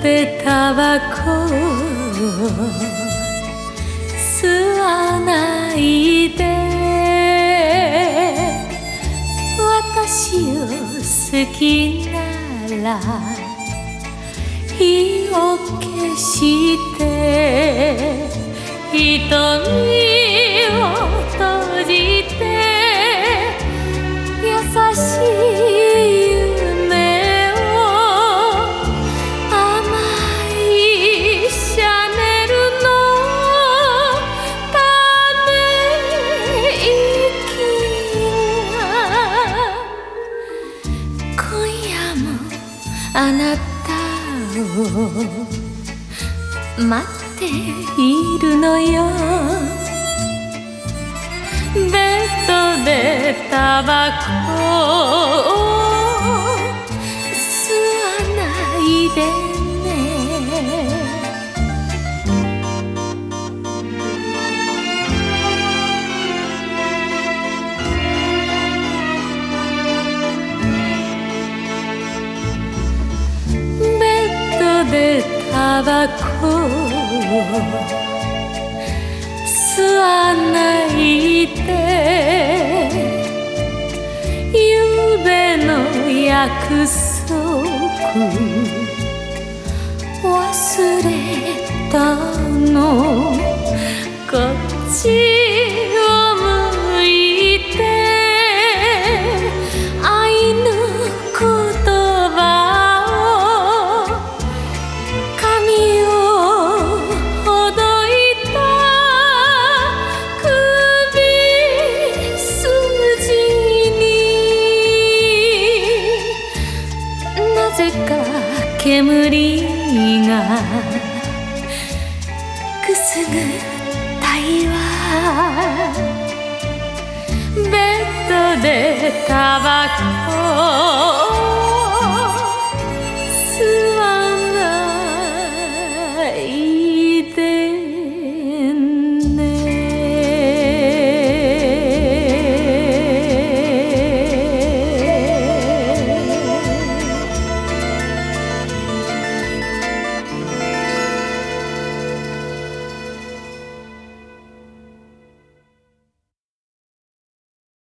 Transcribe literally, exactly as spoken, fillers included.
でタバコ吸わないで、私を好きなら火を消して瞳を閉じて優しい夢を甘いシャネルのため息が今夜もあなたを待っているのよ。ベッドでタバコを吸わないでね。ベッドでタバコを吸わないで、ゆうべの約束忘れたの。こっちを向いて愛の言葉を髪をほどいた首筋になぜか煙がくすぐったいわ。ベッドでタバコ